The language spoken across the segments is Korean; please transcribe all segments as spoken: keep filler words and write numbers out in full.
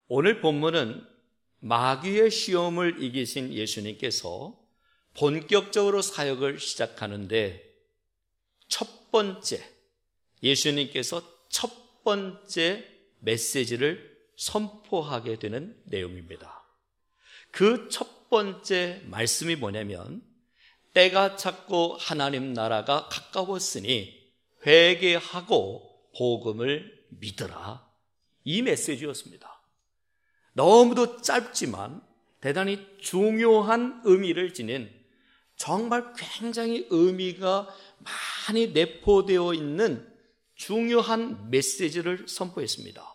오늘 본문은 마귀의 시험을 이기신 예수님께서 본격적으로 사역을 시작하는데 첫 번째, 예수님께서 첫 번째 메시지를 선포하게 되는 내용입니다. 그 첫 번째 말씀이 뭐냐면 때가 찼고 하나님 나라가 가까웠으니 회개하고 복음을 믿으라, 이 메시지였습니다. 너무도 짧지만 대단히 중요한 의미를 지닌, 정말 굉장히 의미가 많이 내포되어 있는 중요한 메시지를 선포했습니다.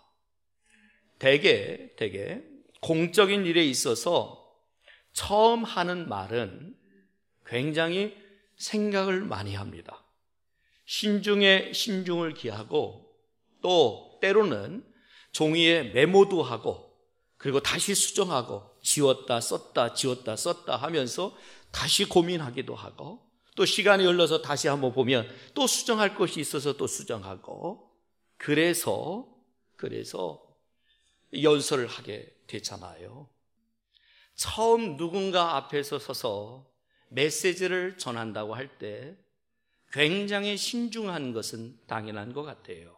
대개 대개 공적인 일에 있어서 처음 하는 말은 굉장히 생각을 많이 합니다. 신중에 신중을 기하고, 또 때로는 종이에 메모도 하고, 그리고 다시 수정하고, 지웠다 썼다 지웠다 썼다 하면서 다시 고민하기도 하고, 또 시간이 흘러서 다시 한번 보면 또 수정할 것이 있어서 또 수정하고, 그래서 그래서 연설을 하게 되잖아요. 처음 누군가 앞에서 서서 메시지를 전한다고 할 때 굉장히 신중한 것은 당연한 것 같아요.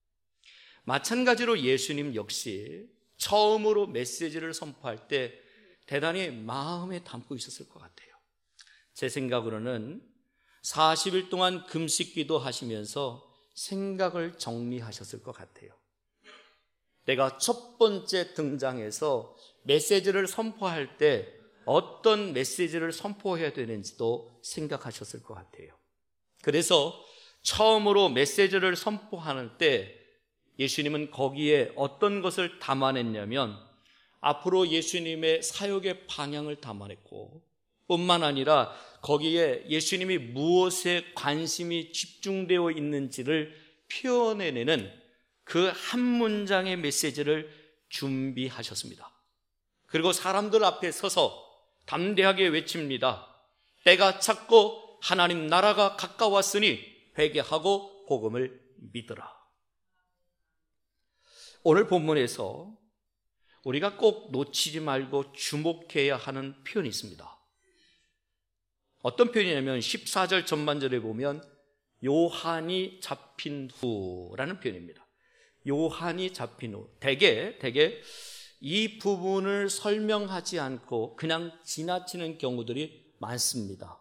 마찬가지로 예수님 역시 처음으로 메시지를 선포할 때 대단히 마음에 담고 있었을 것 같아요. 제 생각으로는 사십 일 동안 금식기도 하시면서 생각을 정리하셨을 것 같아요. 내가 첫 번째 등장해서 메시지를 선포할 때 어떤 메시지를 선포해야 되는지도 생각하셨을 것 같아요. 그래서 처음으로 메시지를 선포하는 때 예수님은 거기에 어떤 것을 담아냈냐면, 앞으로 예수님의 사역의 방향을 담아냈고, 뿐만 아니라 거기에 예수님이 무엇에 관심이 집중되어 있는지를 표현해내는 그 한 문장의 메시지를 준비하셨습니다. 그리고 사람들 앞에 서서 담대하게 외칩니다. 때가 찼고 하나님 나라가 가까웠으니 회개하고 복음을 믿으라. 오늘 본문에서 우리가 꼭 놓치지 말고 주목해야 하는 표현이 있습니다. 어떤 표현이냐면 십사 절 전반절에 보면 요한이 잡힌 후라는 표현입니다. 요한이 잡힌 후. 대개 대개 이 부분을 설명하지 않고 그냥 지나치는 경우들이 많습니다.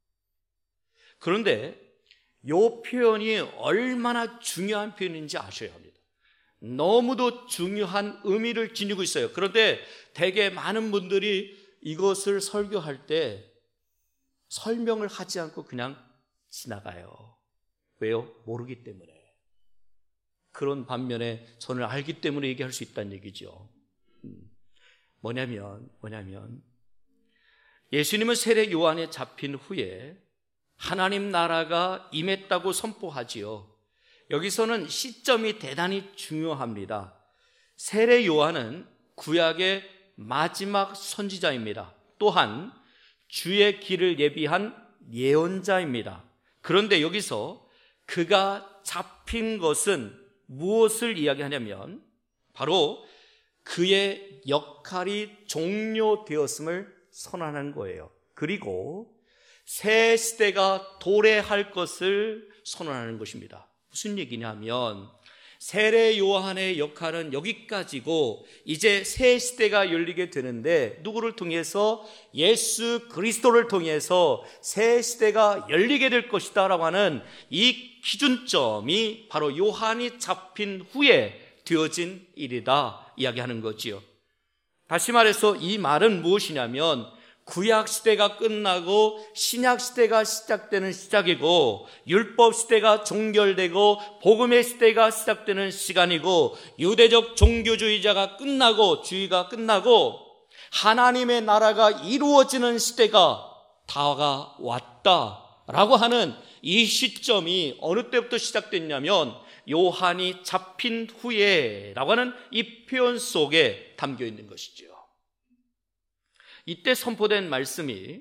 그런데 이 표현이 얼마나 중요한 표현인지 아셔야 합니다. 너무도 중요한 의미를 지니고 있어요. 그런데 대개 많은 분들이 이것을 설교할 때 설명을 하지 않고 그냥 지나가요. 왜요? 모르기 때문에. 그런 반면에 저는 알기 때문에 얘기할 수 있다는 얘기죠. 뭐냐면 뭐냐면 예수님은 세례 요한에 잡힌 후에 하나님 나라가 임했다고 선포하지요. 여기서는 시점이 대단히 중요합니다. 세례 요한은 구약의 마지막 선지자입니다. 또한 주의 길을 예비한 예언자입니다. 그런데 여기서 그가 잡힌 것은 무엇을 이야기하냐면 바로 그의 역할이 종료되었음을 선언하는 거예요. 그리고 새 시대가 도래할 것을 선언하는 것입니다. 무슨 얘기냐면 세례 요한의 역할은 여기까지고 이제 새 시대가 열리게 되는데 누구를 통해서? 예수 그리스도를 통해서 새 시대가 열리게 될 것이다 라고 하는 이 기준점이 바로 요한이 잡힌 후에 되어진 일이다 이야기하는 거지요. 다시 말해서 이 말은 무엇이냐면 구약 시대가 끝나고 신약 시대가 시작되는 시작이고, 율법 시대가 종결되고 복음의 시대가 시작되는 시간이고, 유대적 종교주의자가 끝나고 주의가 끝나고 하나님의 나라가 이루어지는 시대가 다가왔다라고 하는 이 시점이 어느 때부터 시작됐냐면 요한이 잡힌 후에 라고 하는 이 표현 속에 담겨 있는 것이죠. 이때 선포된 말씀이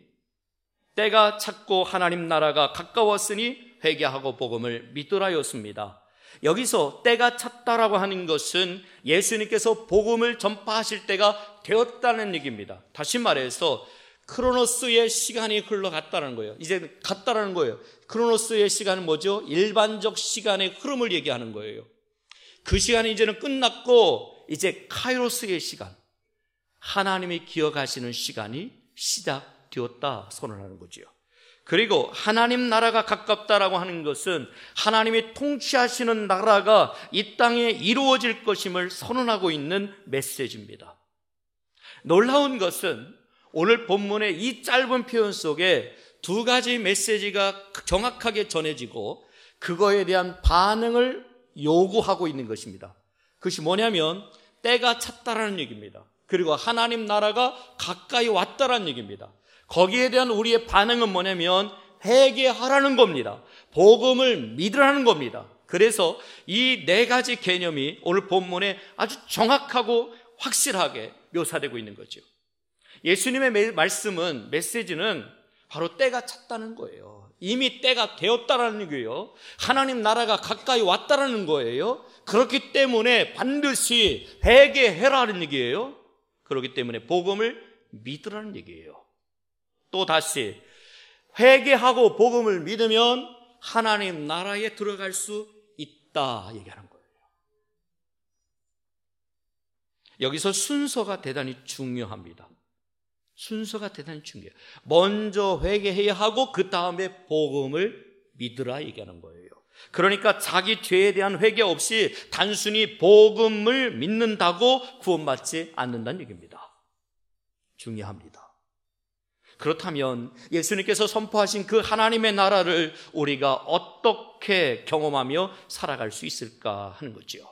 때가 찼고 하나님 나라가 가까웠으니 회개하고 복음을 믿으라였습니다. 여기서 때가 찼다라고 하는 것은 예수님께서 복음을 전파하실 때가 되었다는 얘기입니다. 다시 말해서 크로노스의 시간이 흘러갔다는 거예요. 이제 갔다라는 거예요. 크로노스의 시간은 뭐죠? 일반적 시간의 흐름을 얘기하는 거예요. 그 시간이 이제는 끝났고 이제 카이로스의 시간, 하나님이 기억하시는 시간이 시작되었다 선언하는 거지요. 그리고 하나님 나라가 가깝다라고 하는 것은 하나님이 통치하시는 나라가 이 땅에 이루어질 것임을 선언하고 있는 메시지입니다. 놀라운 것은 오늘 본문의 이 짧은 표현 속에 두 가지 메시지가 정확하게 전해지고 그거에 대한 반응을 요구하고 있는 것입니다. 그것이 뭐냐면 때가 찼다라는 얘기입니다. 그리고 하나님 나라가 가까이 왔다라는 얘기입니다. 거기에 대한 우리의 반응은 뭐냐면 회개하라는 겁니다. 복음을 믿으라는 겁니다. 그래서 이 네 가지 개념이 오늘 본문에 아주 정확하고 확실하게 묘사되고 있는 거죠. 예수님의 말씀은, 메시지는 바로 때가 찼다는 거예요. 이미 때가 되었다라는 얘기예요. 하나님 나라가 가까이 왔다라는 거예요. 그렇기 때문에 반드시 회개해라는 얘기예요. 그렇기 때문에 복음을 믿으라는 얘기예요. 또 다시 회개하고 복음을 믿으면 하나님 나라에 들어갈 수 있다 얘기하는 거예요. 여기서 순서가 대단히 중요합니다. 순서가 대단히 중요해요. 먼저 회개해야 하고 그 다음에 복음을 믿으라 얘기하는 거예요. 그러니까 자기 죄에 대한 회개 없이 단순히 복음을 믿는다고 구원받지 않는다는 얘기입니다. 중요합니다. 그렇다면 예수님께서 선포하신 그 하나님의 나라를 우리가 어떻게 경험하며 살아갈 수 있을까 하는 거죠.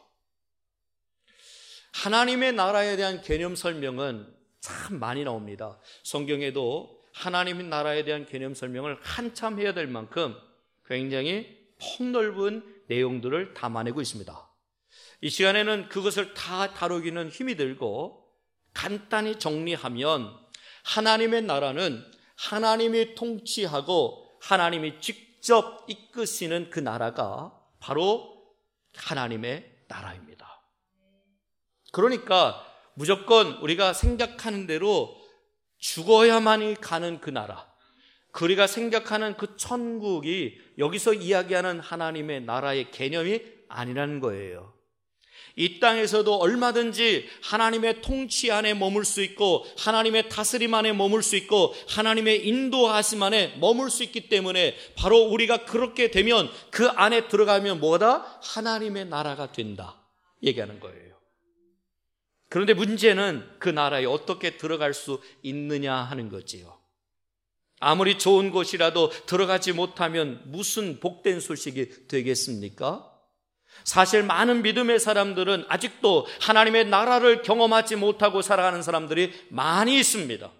하나님의 나라에 대한 개념 설명은 참 많이 나옵니다. 성경에도 하나님의 나라에 대한 개념 설명을 한참 해야 될 만큼 굉장히 폭넓은 내용들을 담아내고 있습니다. 이 시간에는 그것을 다 다루기는 힘이 들고 간단히 정리하면 하나님의 나라는 하나님이 통치하고 하나님이 직접 이끄시는 그 나라가 바로 하나님의 나라입니다. 그러니까 무조건 우리가 생각하는 대로 죽어야만이 가는 그 나라, 우리가 생각하는 그 천국이 여기서 이야기하는 하나님의 나라의 개념이 아니라는 거예요. 이 땅에서도 얼마든지 하나님의 통치 안에 머물 수 있고 하나님의 다스림 안에 머물 수 있고 하나님의 인도하심 안에 머물 수 있기 때문에 바로 우리가 그렇게 되면 그 안에 들어가면 뭐다? 하나님의 나라가 된다 얘기하는 거예요. 그런데 문제는 그 나라에 어떻게 들어갈 수 있느냐 하는 거지요. 아무리 좋은 곳이라도 들어가지 못하면 무슨 복된 소식이 되겠습니까? 사실 많은 믿음의 사람들은 아직도 하나님의 나라를 경험하지 못하고 살아가는 사람들이 많이 있습니다.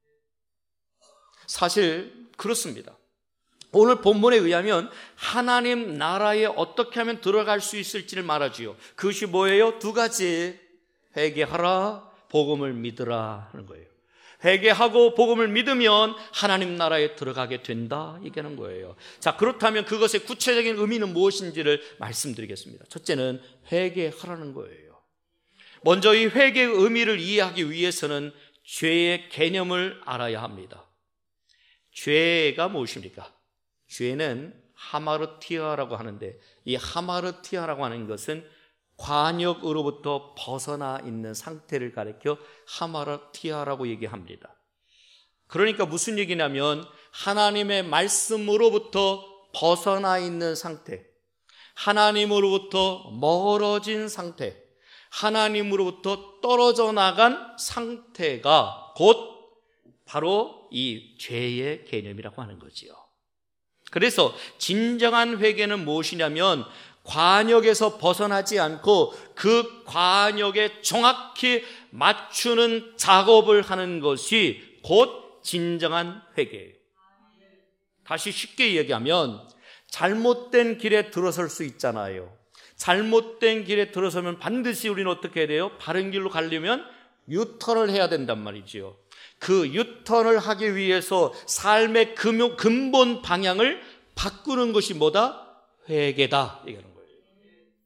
사실 그렇습니다. 오늘 본문에 의하면 하나님 나라에 어떻게 하면 들어갈 수 있을지를 말하지요. 그것이 뭐예요? 두 가지. 회개하라, 복음을 믿으라 하는 거예요. 회개하고 복음을 믿으면 하나님 나라에 들어가게 된다 얘기하는 거예요. 자, 그렇다면 그것의 구체적인 의미는 무엇인지를 말씀드리겠습니다. 첫째는 회개하라는 거예요. 먼저 이 회개의 의미를 이해하기 위해서는 죄의 개념을 알아야 합니다. 죄가 무엇입니까? 죄는 하마르티아라고 하는데 이 하마르티아라고 하는 것은 관역으로부터 벗어나 있는 상태를 가리켜 하마르티아라고 얘기합니다. 그러니까 무슨 얘기냐면 하나님의 말씀으로부터 벗어나 있는 상태, 하나님으로부터 멀어진 상태, 하나님으로부터 떨어져 나간 상태가 곧 바로 이 죄의 개념이라고 하는 거지요. 그래서 진정한 회개는 무엇이냐면 관역에서 벗어나지 않고 그 관역에 정확히 맞추는 작업을 하는 것이 곧 진정한 회개예요. 다시 쉽게 얘기하면 잘못된 길에 들어설 수 있잖아요. 잘못된 길에 들어서면 반드시 우리는 어떻게 해야 돼요? 바른 길로 가려면 유턴을 해야 된단 말이지요. 그 유턴을 하기 위해서 삶의 근본 방향을 바꾸는 것이 뭐다? 회개다 얘기하는 거예요.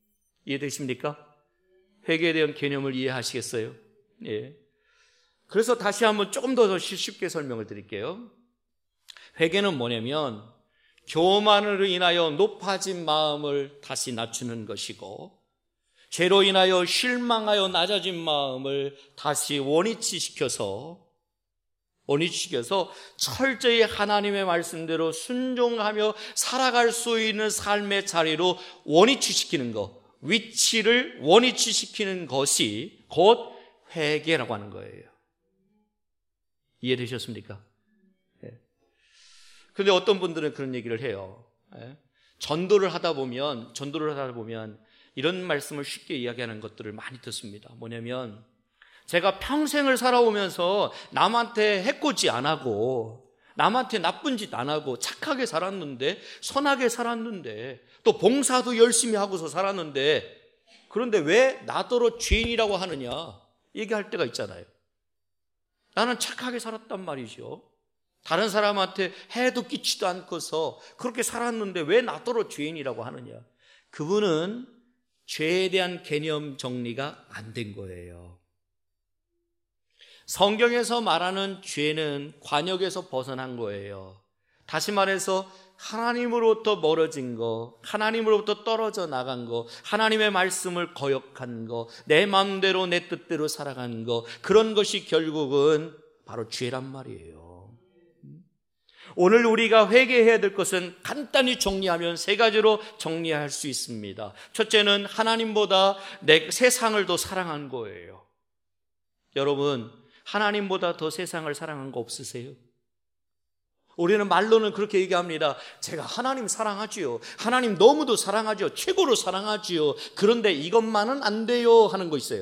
이해되십니까? 회개에 대한 개념을 이해하시겠어요? 예. 그래서 다시 한번 조금 더 쉽게 설명을 드릴게요. 회개는 뭐냐면 교만으로 인하여 높아진 마음을 다시 낮추는 것이고, 죄로 인하여 실망하여 낮아진 마음을 다시 원위치시켜서 원위치시켜서 철저히 하나님의 말씀대로 순종하며 살아갈 수 있는 삶의 자리로 원위치시키는 것, 위치를 원위치시키는 것이 곧 회개라고 하는 거예요. 이해되셨습니까? 그런데 어떤 분들은 그런 얘기를 해요. 전도를 하다 보면 전도를 하다 보면 이런 말씀을 쉽게 이야기하는 것들을 많이 듣습니다. 뭐냐면, 제가 평생을 살아오면서 남한테 해코지 안 하고 남한테 나쁜 짓 안 하고 착하게 살았는데, 선하게 살았는데, 또 봉사도 열심히 하고서 살았는데, 그런데 왜 나더러 죄인이라고 하느냐 얘기할 때가 있잖아요. 나는 착하게 살았단 말이죠. 다른 사람한테 해도 끼치도 않고서 그렇게 살았는데 왜 나더러 죄인이라고 하느냐. 그분은 죄에 대한 개념 정리가 안 된 거예요. 성경에서 말하는 죄는 관역에서 벗어난 거예요. 다시 말해서 하나님으로부터 멀어진 거, 하나님으로부터 떨어져 나간 거, 하나님의 말씀을 거역한 거, 내 마음대로 내 뜻대로 살아간 거, 그런 것이 결국은 바로 죄란 말이에요. 오늘 우리가 회개해야 될 것은 간단히 정리하면 세 가지로 정리할 수 있습니다. 첫째는 하나님보다 내 세상을 더 사랑한 거예요. 여러분, 하나님보다 더 세상을 사랑한 거 없으세요? 우리는 말로는 그렇게 얘기합니다. 제가 하나님 사랑하지요. 하나님 너무도 사랑하죠. 최고로 사랑하지요. 그런데 이것만은 안 돼요 하는 거 있어요.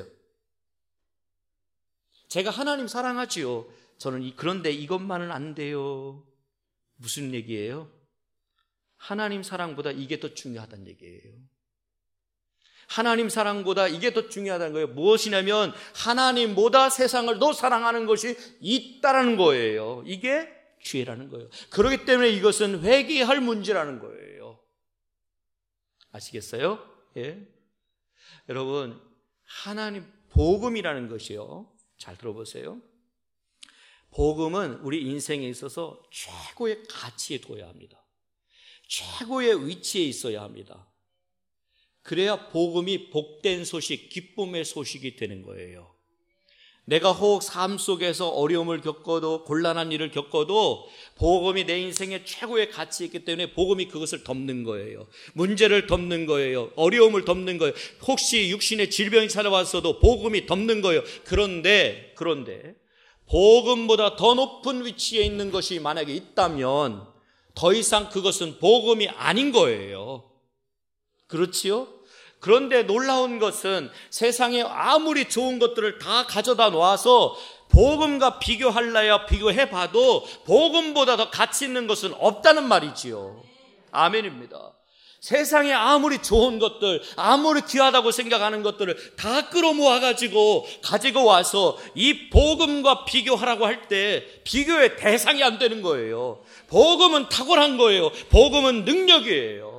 제가 하나님 사랑하지요. 저는 이, 그런데 이것만은 안 돼요. 무슨 얘기예요? 하나님 사랑보다 이게 더 중요하다는 얘기예요. 하나님 사랑보다 이게 더 중요하다는 거예요. 무엇이냐면 하나님보다 세상을 더 사랑하는 것이 있다라는 거예요. 이게 죄라는 거예요. 그렇기 때문에 이것은 회개할 문제라는 거예요. 아시겠어요? 예. 여러분, 하나님 복음이라는 것이요, 잘 들어보세요. 복음은 우리 인생에 있어서 최고의 가치에 둬야 합니다. 최고의 위치에 있어야 합니다. 그래야 복음이 복된 소식, 기쁨의 소식이 되는 거예요. 내가 혹 삶 속에서 어려움을 겪어도, 곤란한 일을 겪어도 복음이 내 인생의 최고의 가치가 있기 때문에 복음이 그것을 덮는 거예요. 문제를 덮는 거예요. 어려움을 덮는 거예요. 혹시 육신의 질병이 찾아왔어도 복음이 덮는 거예요. 그런데 그런데 복음보다 더 높은 위치에 있는 것이 만약에 있다면 더 이상 그것은 복음이 아닌 거예요. 그렇지요? 그런데 놀라운 것은 세상에 아무리 좋은 것들을 다 가져다 놓아서 복음과 비교할래야 비교해봐도 복음보다 더 가치 있는 것은 없다는 말이지요. 아멘입니다. 세상에 아무리 좋은 것들, 아무리 귀하다고 생각하는 것들을 다 끌어모아가지고 가지고 와서 이 복음과 비교하라고 할 때 비교의 대상이 안 되는 거예요. 복음은 탁월한 거예요. 복음은 능력이에요.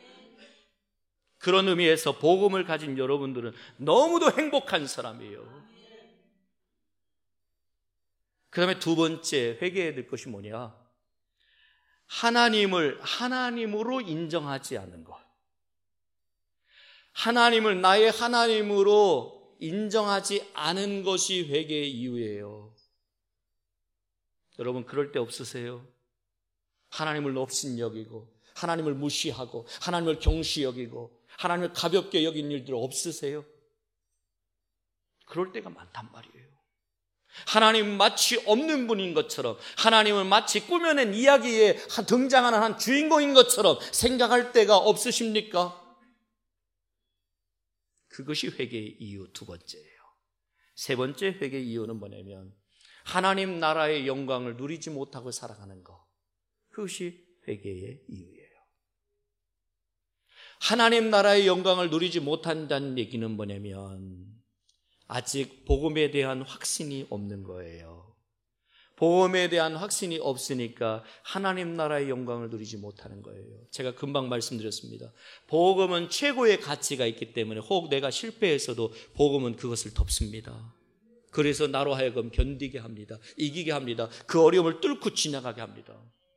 그런 의미에서 복음을 가진 여러분들은 너무도 행복한 사람이에요. 그 다음에 두 번째 회개해야 될 것이 뭐냐? 하나님을 하나님으로 인정하지 않는 것. 하나님을 나의 하나님으로 인정하지 않은 것이 회개의 이유예요. 여러분, 그럴 때 없으세요? 하나님을 없인 여기고, 하나님을 무시하고, 하나님을 경시 여기고, 하나님을 가볍게 여긴 일들 없으세요? 그럴 때가 많단 말이에요. 하나님 마치 없는 분인 것처럼, 하나님을 마치 꾸며낸 이야기에 등장하는 한 주인공인 것처럼 생각할 때가 없으십니까? 그것이 회개의 이유 두 번째예요. 세 번째 회개의 이유는 뭐냐면 하나님 나라의 영광을 누리지 못하고 살아가는 것. 그것이 회개의 이유예요. 하나님 나라의 영광을 누리지 못한다는 얘기는 뭐냐면 아직 복음에 대한 확신이 없는 거예요. 복음에 대한 확신이 없으니까 하나님 나라의 영광을 누리지 못하는 거예요. 제가 금방 말씀드렸습니다. 복음은 최고의 가치가 있기 때문에 혹 내가 실패해서도 복음은 그것을 덮습니다. 그래서 나로 하여금 견디게 합니다. 이기게 합니다. 그 어려움을 뚫고 지나가게 합니다.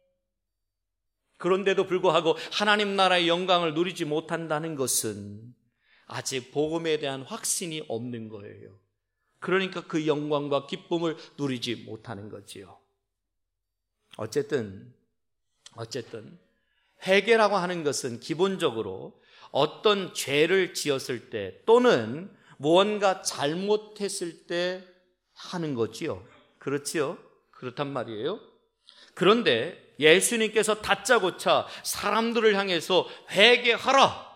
그런데도 불구하고 하나님 나라의 영광을 누리지 못한다는 것은 아직 복음에 대한 확신이 없는 거예요. 그러니까 그 영광과 기쁨을 누리지 못하는 거지요. 어쨌든 어쨌든 회개라고 하는 것은 기본적으로 어떤 죄를 지었을 때 또는 무언가 잘못했을 때 하는 거지요. 그렇지요? 그렇단 말이에요. 그런데 예수님께서 다짜고짜 사람들을 향해서 회개하라,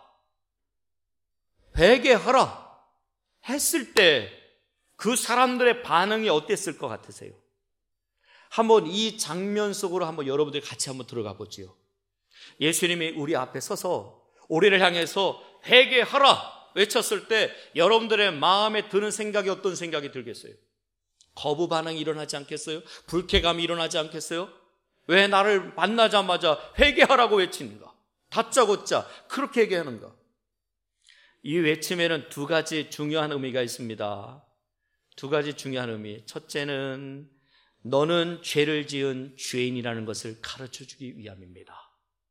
회개하라 했을 때 그 사람들의 반응이 어땠을 것 같으세요? 한번 이 장면 속으로 한번 여러분들이 같이 한번 들어가 보지요. 예수님이 우리 앞에 서서 우리를 향해서 회개하라 외쳤을 때 여러분들의 마음에 드는 생각이 어떤 생각이 들겠어요? 거부 반응이 일어나지 않겠어요? 불쾌감이 일어나지 않겠어요? 왜 나를 만나자마자 회개하라고 외치는가? 다짜고짜 그렇게 얘기하는가? 이 외침에는 두 가지 중요한 의미가 있습니다. 두 가지 중요한 의미. 첫째는 너는 죄를 지은 죄인이라는 것을 가르쳐주기 위함입니다.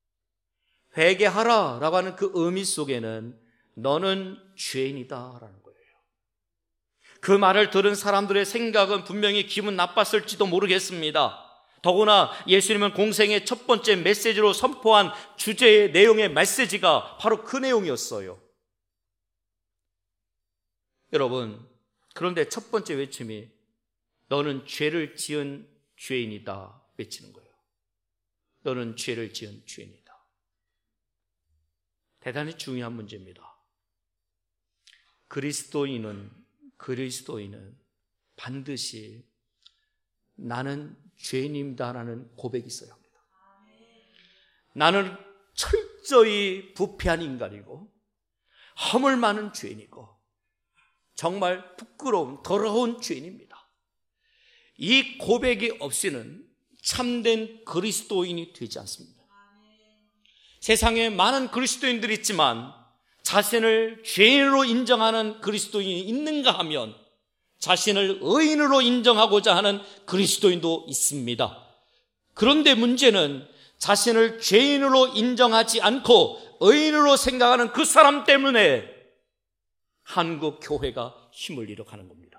회개하라 라고 하는 그 의미 속에는 너는 죄인이다 라는 거예요. 그 말을 들은 사람들의 생각은 분명히 기분 나빴을지도 모르겠습니다. 더구나 예수님은 공생의 첫 번째 메시지로 선포한 주제의 내용의 메시지가 바로 그 내용이었어요. 여러분, 그런데 첫 번째 외침이 너는 죄를 지은 죄인이다 외치는 거예요. 너는 죄를 지은 죄인이다. 대단히 중요한 문제입니다. 그리스도인은 그리스도인은 반드시 나는 죄인입니다라는 고백이 있어야 합니다. 나는 철저히 부패한 인간이고 허물 많은 죄인이고 정말 부끄러운 더러운 죄인입니다. 이 고백이 없이는 참된 그리스도인이 되지 않습니다. 세상에 많은 그리스도인들이 있지만 자신을 죄인으로 인정하는 그리스도인이 있는가 하면 자신을 의인으로 인정하고자 하는 그리스도인도 있습니다. 그런데 문제는 자신을 죄인으로 인정하지 않고 의인으로 생각하는 그 사람 때문에 한국 교회가 힘을 잃어가는 겁니다.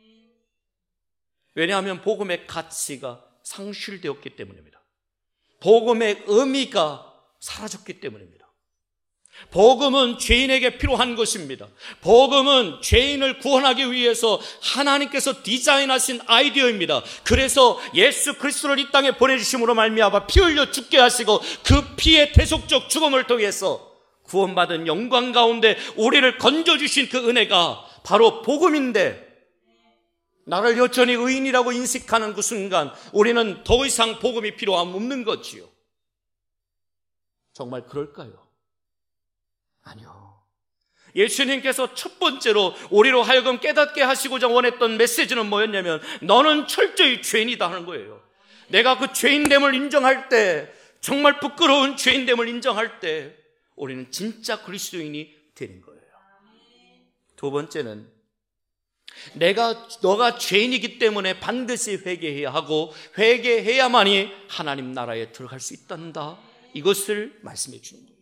왜냐하면 복음의 가치가 상실되었기 때문입니다. 복음의 의미가 사라졌기 때문입니다. 복음은 죄인에게 필요한 것입니다. 복음은 죄인을 구원하기 위해서 하나님께서 디자인하신 아이디어입니다. 그래서 예수 그리스도를 이 땅에 보내주심으로 말미암아 피 흘려 죽게 하시고 그 피의 대속적 죽음을 통해서 구원받은 영광 가운데 우리를 건져주신 그 은혜가 바로 복음인데, 나를 여전히 의인이라고 인식하는 그 순간 우리는 더 이상 복음이 필요함 없는 거지요. 정말 그럴까요? 아니요. 예수님께서 첫 번째로 우리로 하여금 깨닫게 하시고자 원했던 메시지는 뭐였냐면 너는 철저히 죄인이다 하는 거예요. 내가 그 죄인됨을 인정할 때, 정말 부끄러운 죄인됨을 인정할 때 우리는 진짜 그리스도인이 되는 거예요. 두 번째는 내가 너가 죄인이기 때문에 반드시 회개해야 하고 회개해야만이 하나님 나라에 들어갈 수 있단다, 이것을 말씀해 주는 거예요.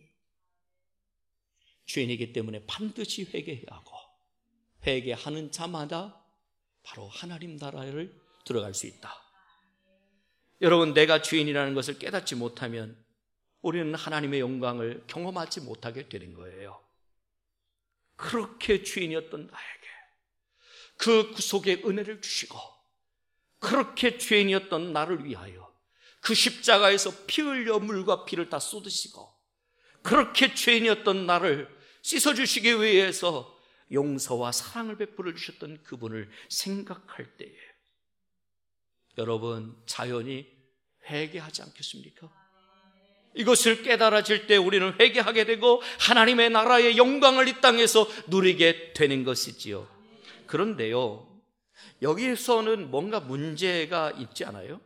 죄인이기 때문에 반드시 회개해야 하고 회개하는 자마다 바로 하나님 나라를 들어갈 수 있다. 여러분, 내가 죄인이라는 것을 깨닫지 못하면 우리는 하나님의 영광을 경험하지 못하게 되는 거예요. 그렇게 죄인이었던 나에게 그 구속의 은혜를 주시고, 그렇게 죄인이었던 나를 위하여 그 십자가에서 피 흘려 물과 피를 다 쏟으시고, 그렇게 죄인이었던 나를 씻어주시기 위해서 용서와 사랑을 베풀어 주셨던 그분을 생각할 때에 여러분, 자연히 회개하지 않겠습니까? 이것을 깨달아질 때 우리는 회개하게 되고 하나님의 나라의 영광을 이 땅에서 누리게 되는 것이지요. 그런데요, 여기서는 뭔가 문제가 있지 않아요?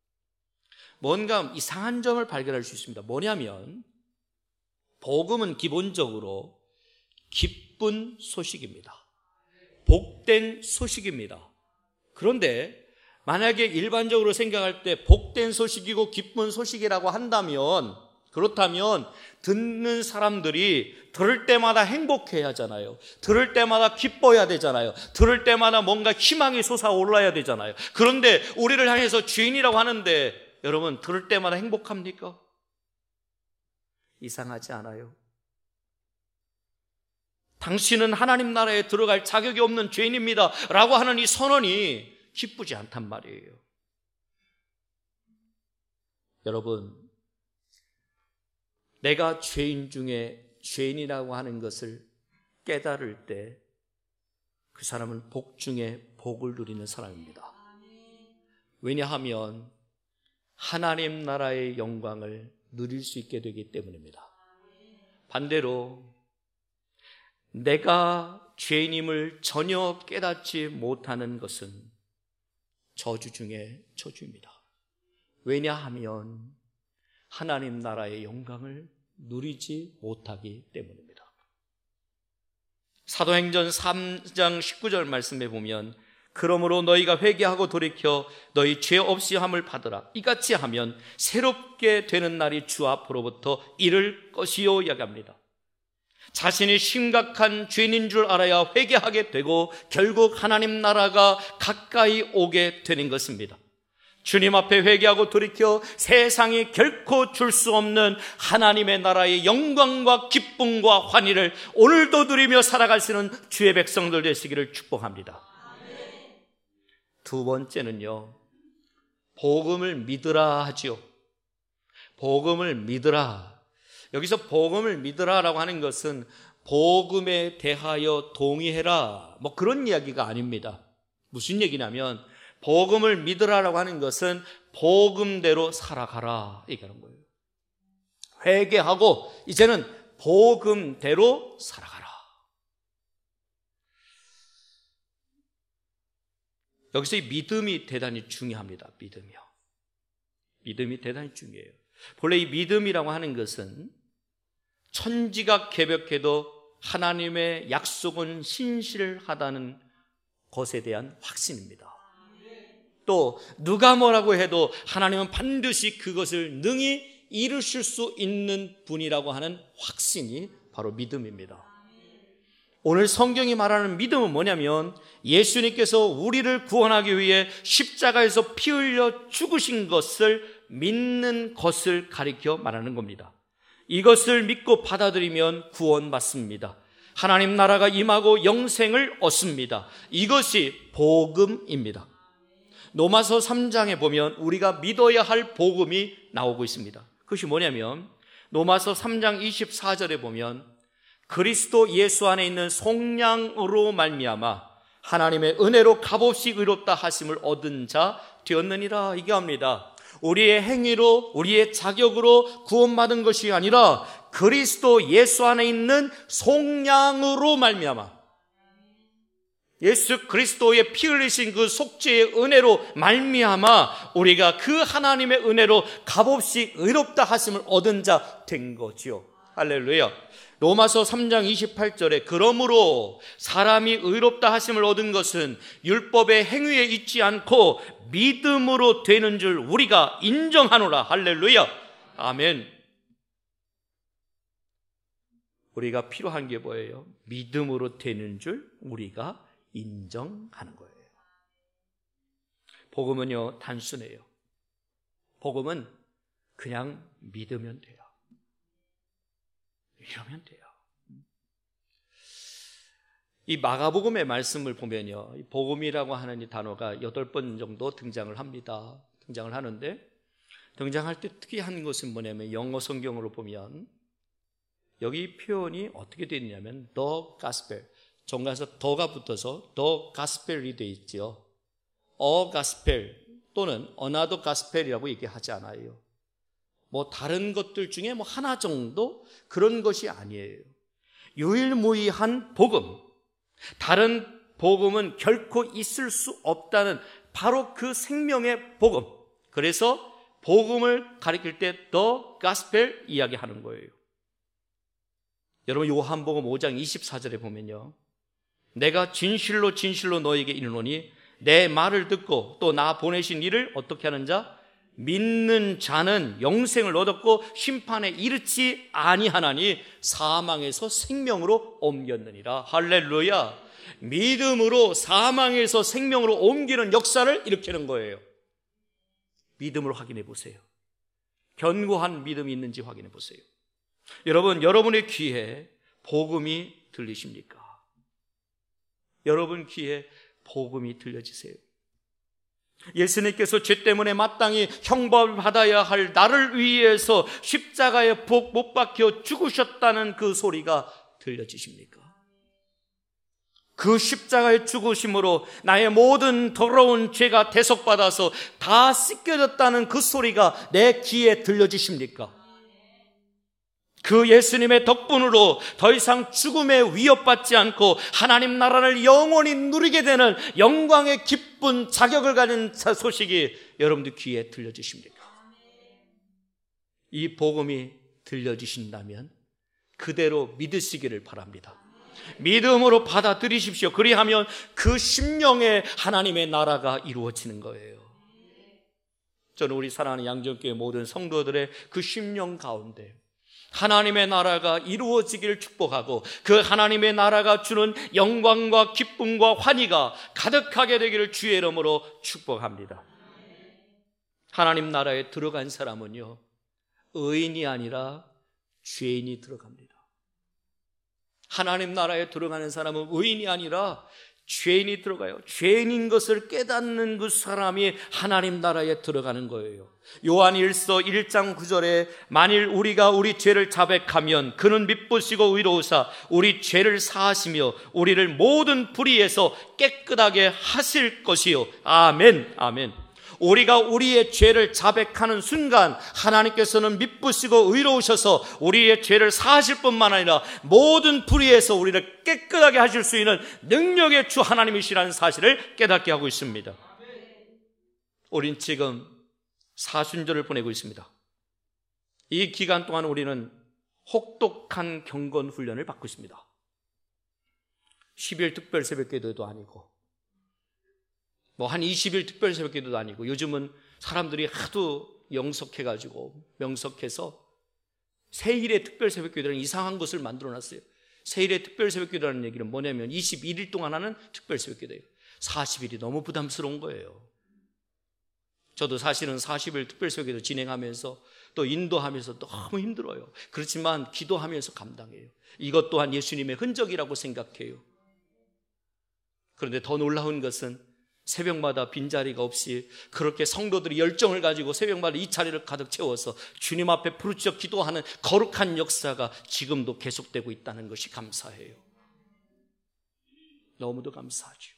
뭔가 이상한 점을 발견할 수 있습니다. 뭐냐면 복음은 기본적으로 기쁜 소식입니다. 복된 소식입니다. 그런데 만약에 일반적으로 생각할 때 복된 소식이고 기쁜 소식이라고 한다면, 그렇다면 듣는 사람들이 들을 때마다 행복해야 하잖아요. 들을 때마다 기뻐야 되잖아요. 들을 때마다 뭔가 희망이 솟아올라야 되잖아요. 그런데 우리를 향해서 죄인이라고 하는데 여러분, 들을 때마다 행복합니까? 이상하지 않아요? 당신은 하나님 나라에 들어갈 자격이 없는 죄인입니다 라고 하는 이 선언이 기쁘지 않단 말이에요. 여러분, 내가 죄인 중에 죄인이라고 하는 것을 깨달을 때 그 사람은 복 중에 복을 누리는 사람입니다. 왜냐하면 하나님 나라의 영광을 누릴 수 있게 되기 때문입니다. 반대로 내가 죄인임을 전혀 깨닫지 못하는 것은 저주 중에 저주입니다. 왜냐하면 하나님 나라의 영광을 누리지 못하기 때문입니다. 사도행전 삼 장 십구 절 말씀에 보면 그러므로 너희가 회개하고 돌이켜 너희 죄 없이 함을 받으라. 이같이 하면 새롭게 되는 날이 주 앞으로부터 이를 것이요 야기합니다. 자신이 심각한 죄인인 줄 알아야 회개하게 되고 결국 하나님 나라가 가까이 오게 되는 것입니다. 주님 앞에 회개하고 돌이켜 세상이 결코 줄 수 없는 하나님의 나라의 영광과 기쁨과 환희를 오늘도 누리며 살아갈 수 있는 주의 백성들 되시기를 축복합니다. 두 번째는요, 복음을 믿으라 하지요. 복음을 믿으라. 여기서 복음을 믿으라라고 하는 것은 복음에 대하여 동의해라, 뭐 그런 이야기가 아닙니다. 무슨 얘기냐면 복음을 믿으라라고 하는 것은 복음대로 살아가라 얘기하는 거예요. 회개하고 이제는 복음대로 살아가라. 여기서 이 믿음이 대단히 중요합니다. 믿음이요. 믿음이 대단히 중요해요. 본래 이 믿음이라고 하는 것은 천지가 개벽해도 하나님의 약속은 신실하다는 것에 대한 확신입니다. 또 누가 뭐라고 해도 하나님은 반드시 그것을 능히 이루실 수 있는 분이라고 하는 확신이 바로 믿음입니다. 오늘 성경이 말하는 믿음은 뭐냐면 예수님께서 우리를 구원하기 위해 십자가에서 피 흘려 죽으신 것을 믿는 것을 가리켜 말하는 겁니다. 이것을 믿고 받아들이면 구원받습니다. 하나님 나라가 임하고 영생을 얻습니다. 이것이 복음입니다. 로마서 삼 장에 보면 우리가 믿어야 할 복음이 나오고 있습니다. 그것이 뭐냐면 로마서 삼 장 이십사 절에 보면 그리스도 예수 안에 있는 속량으로 말미암아 하나님의 은혜로 값없이 의롭다 하심을 얻은 자 되었느니라 얘기합니다. 우리의 행위로 우리의 자격으로 구원받은 것이 아니라 그리스도 예수 안에 있는 속량으로 말미암아 예수 그리스도의 피 흘리신 그 속죄의 은혜로 말미암아 우리가 그 하나님의 은혜로 값없이 의롭다 하심을 얻은 자 된 거지요. 할렐루야. 로마서 삼 장 이십팔 절에 그러므로 사람이 의롭다 하심을 얻은 것은 율법의 행위에 있지 않고 믿음으로 되는 줄 우리가 인정하노라. 할렐루야. 아멘. 우리가 필요한 게 뭐예요? 믿음으로 되는 줄 우리가 인정하는 거예요. 복음은요, 단순해요. 복음은 그냥 믿으면 돼요. 이러면 돼요. 이 마가복음의 말씀을 보면요, 이 복음이라고 하는 이 단어가 여덟 번 정도 등장을 합니다. 등장을 하는데 등장할 때 특이한 것은 뭐냐면 영어 성경으로 보면 여기 표현이 어떻게 되어 있냐면 the gospel, 정가에서 더가 붙어서 the gospel이 되어 있죠. a gospel 또는 another gospel이라고 얘기하지 않아요. 뭐 다른 것들 중에 뭐 하나 정도 그런 것이 아니에요. 유일무이한 복음, 다른 복음은 결코 있을 수 없다는 바로 그 생명의 복음. 그래서 복음을 가리킬 때 the gospel 이야기하는 거예요. 여러분 요한복음 오 장 이십사 절에 보면요, 내가 진실로 진실로 너에게 이르노니 내 말을 듣고 또 나 보내신 이를 어떻게 하는 자? 믿는 자는 영생을 얻었고 심판에 이르지 아니하나니 사망에서 생명으로 옮겼느니라. 할렐루야. 믿음으로 사망에서 생명으로 옮기는 역사를 일으키는 거예요. 믿음으로 확인해 보세요. 견고한 믿음이 있는지 확인해 보세요. 여러분, 여러분의 귀에 복음이 들리십니까? 여러분 귀에 복음이 들려지세요. 예수님께서 죄 때문에 마땅히 형벌을 받아야 할 나를 위해서 십자가에 복 못 박혀 죽으셨다는 그 소리가 들려지십니까? 그 십자가의 죽으심으로 나의 모든 더러운 죄가 대속받아서 다 씻겨졌다는 그 소리가 내 귀에 들려지십니까? 그 예수님의 덕분으로 더 이상 죽음에 위협받지 않고 하나님 나라를 영원히 누리게 되는 영광의 기쁜 자격을 가진 소식이 여러분들 귀에 들려지십니까? 이 복음이 들려지신다면 그대로 믿으시기를 바랍니다. 믿음으로 받아들이십시오. 그리하면 그 심령에 하나님의 나라가 이루어지는 거예요. 저는 우리 사랑하는 양정교회 모든 성도들의 그 심령 가운데 하나님의 나라가 이루어지기를 축복하고 그 하나님의 나라가 주는 영광과 기쁨과 환희가 가득하게 되기를 주의 이름으로 축복합니다. 하나님 나라에 들어간 사람은요, 의인이 아니라 죄인이 들어갑니다. 하나님 나라에 들어가는 사람은 의인이 아니라 죄인이 들어가요. 죄인인 것을 깨닫는 그 사람이 하나님 나라에 들어가는 거예요. 요한 일서 일 장 구 절에 만일 우리가 우리 죄를 자백하면 그는 미쁘시고 의로우사 우리 죄를 사하시며 우리를 모든 불의에서 깨끗하게 하실 것이요. 아멘, 아멘. 우리가 우리의 죄를 자백하는 순간 하나님께서는 미쁘시고 의로우셔서 우리의 죄를 사하실 뿐만 아니라 모든 불의에서 우리를 깨끗하게 하실 수 있는 능력의 주 하나님이시라는 사실을 깨닫게 하고 있습니다. 우린 지금 사순절을 보내고 있습니다. 이 기간 동안 우리는 혹독한 경건 훈련을 받고 있습니다. 십 일 특별 새벽기도도 아니고 뭐 한 이십 일 특별 새벽기도도 아니고 요즘은 사람들이 하도 영석해가지고 명석해서 세일의 특별 새벽기도라는 이상한 것을 만들어놨어요. 세일의 특별 새벽기도라는 얘기는 뭐냐면 이십일 일 동안 하는 특별 새벽기도예요. 사십 일이 너무 부담스러운 거예요. 저도 사실은 사십 일 특별 새벽기도 진행하면서 또 인도하면서 너무 힘들어요. 그렇지만 기도하면서 감당해요. 이것 또한 예수님의 흔적이라고 생각해요. 그런데 더 놀라운 것은 새벽마다 빈자리가 없이 그렇게 성도들이 열정을 가지고 새벽마다 이 자리를 가득 채워서 주님 앞에 부르짖어 기도하는 거룩한 역사가 지금도 계속되고 있다는 것이 감사해요. 너무도 감사하죠.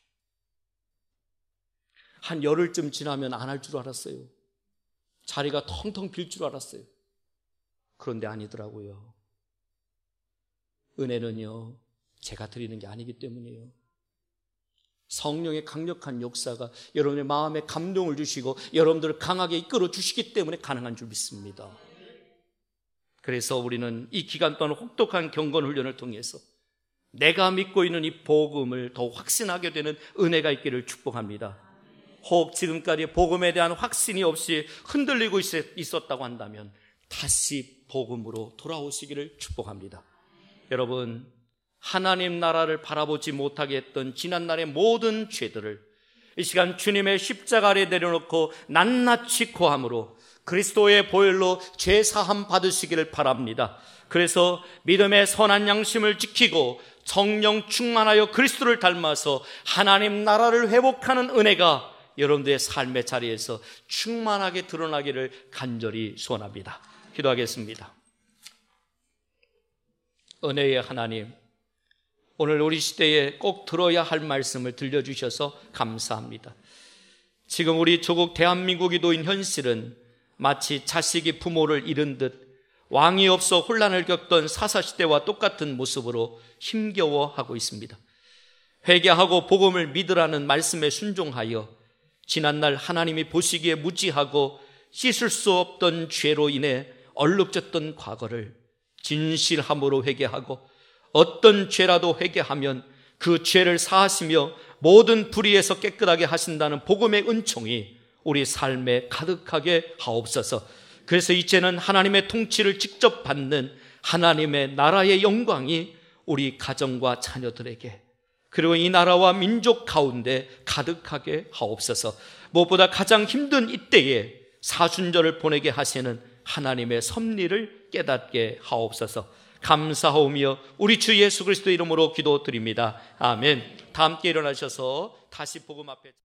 한 열흘쯤 지나면 안 할 줄 알았어요. 자리가 텅텅 빌 줄 알았어요. 그런데 아니더라고요. 은혜는요, 제가 드리는 게 아니기 때문이에요. 성령의 강력한 역사가 여러분의 마음에 감동을 주시고 여러분들을 강하게 이끌어 주시기 때문에 가능한 줄 믿습니다. 그래서 우리는 이 기간 동안 혹독한 경건 훈련을 통해서 내가 믿고 있는 이 복음을 더 확신하게 되는 은혜가 있기를 축복합니다. 혹 지금까지 복음에 대한 확신이 없이 흔들리고 있었다고 한다면 다시 복음으로 돌아오시기를 축복합니다. 여러분, 하나님 나라를 바라보지 못하게 했던 지난날의 모든 죄들을 이 시간 주님의 십자가 아래 내려놓고 낱낱이 고함으로 그리스도의 보혈로 죄사함 받으시기를 바랍니다. 그래서 믿음의 선한 양심을 지키고 성령 충만하여 그리스도를 닮아서 하나님 나라를 회복하는 은혜가 여러분들의 삶의 자리에서 충만하게 드러나기를 간절히 소원합니다. 기도하겠습니다. 은혜의 하나님, 오늘 우리 시대에 꼭 들어야 할 말씀을 들려주셔서 감사합니다. 지금 우리 조국 대한민국이 놓인 현실은 마치 자식이 부모를 잃은 듯 왕이 없어 혼란을 겪던 사사시대와 똑같은 모습으로 힘겨워하고 있습니다. 회개하고 복음을 믿으라는 말씀에 순종하여 지난날 하나님이 보시기에 무지하고 씻을 수 없던 죄로 인해 얼룩졌던 과거를 진실함으로 회개하고 어떤 죄라도 회개하면 그 죄를 사하시며 모든 불의에서 깨끗하게 하신다는 복음의 은총이 우리 삶에 가득하게 하옵소서. 그래서 이제는 하나님의 통치를 직접 받는 하나님의 나라의 영광이 우리 가정과 자녀들에게 그리고 이 나라와 민족 가운데 가득하게 하옵소서. 무엇보다 가장 힘든 이때에 사순절을 보내게 하시는 하나님의 섭리를 깨닫게 하옵소서. 감사하오며 우리 주 예수 그리스도 이름으로 기도드립니다. 아멘. 다 함께 일어나셔서 다시 복음 앞에